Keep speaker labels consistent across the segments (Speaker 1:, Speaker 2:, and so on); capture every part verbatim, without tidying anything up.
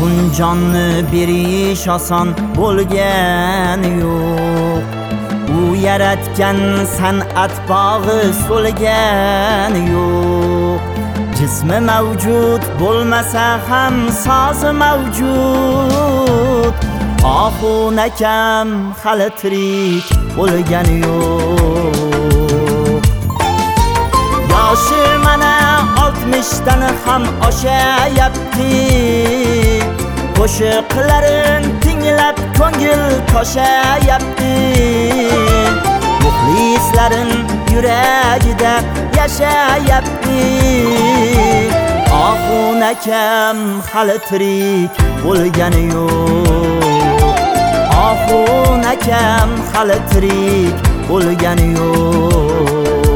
Speaker 1: jonni berish oson bo'lgan yo'q. U yaratgan san'at bog'i so'lgan yo'q. Jismi mavjud bo'lmasa ham sozi mavjud. Oxunakam hali tirik bo'lgani yo'q. Yoshi mana oltmishdan ham oshayapti. Qo'shiqlarin tinglab ko'ngil toshayapti. Muxlislarin yuragida yashayapti. Oxunakam hali tirik bo'lgani yo'q. Oxunakam hali tirik bo'lgani yo'q.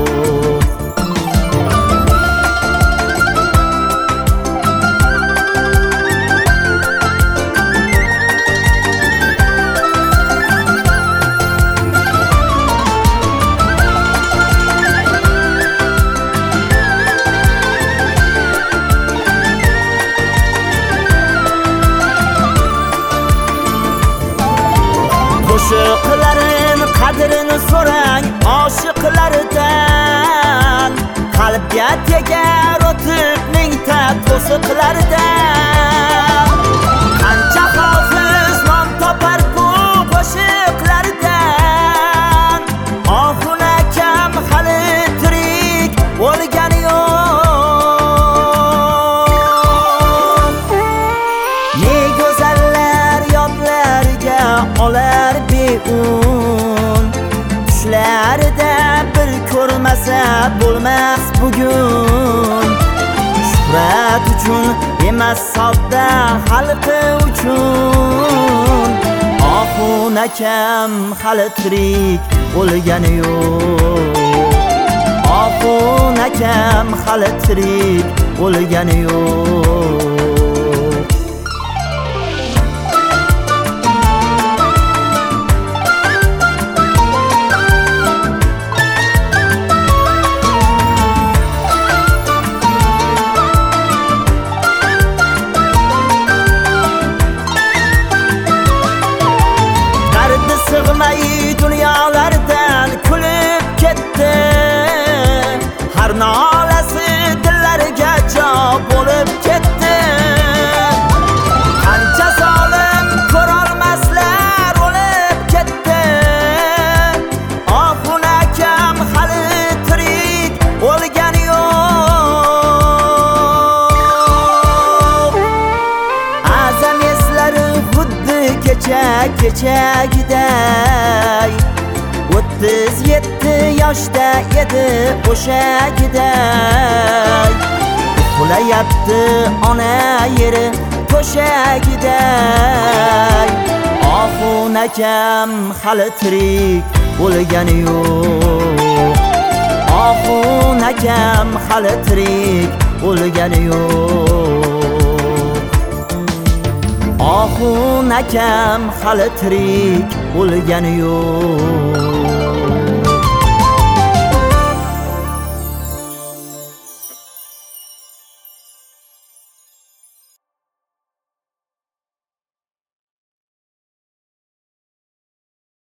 Speaker 1: Qo'shiqlarin qadrini so'rang oshiqlaridan. Qalbga tegar o'tib mingta to'siqlaridan. Qancha hofiz nom topar bu qo'shiqlaridan. Oxunakam hali tirik bo'lgani yo'q. Ne go'zallar yodlarga olar beun. Tushlarida bir ko'rmasa bo'lmas bugun. Shuhrat uchun emas sodda xalqi uchun. Oxunakam hali tirik bo'lgani yo'q. Oxunakam hali tirik bo'lgani yo'q. Sig'may dunyolardan kulib ketdi. Har nolasi dillarga jo bo'lib ketdi. Qancha zolim ko'rolmaslar o'lib ketdi. Oxunakam hali tirik bo'lgani yo'q. Azam eslari xuddi kecha kechagiday. O'ttiz yetti yoshda edi o'shagiday. Uxlayapti ona yeri to'shagiday. Oxunakam hali tirik bo'lgani yo'q. Oxunakam hali tirik bo'lgani yo'q. Oxunakam hali tirik bo'lgani yo'q.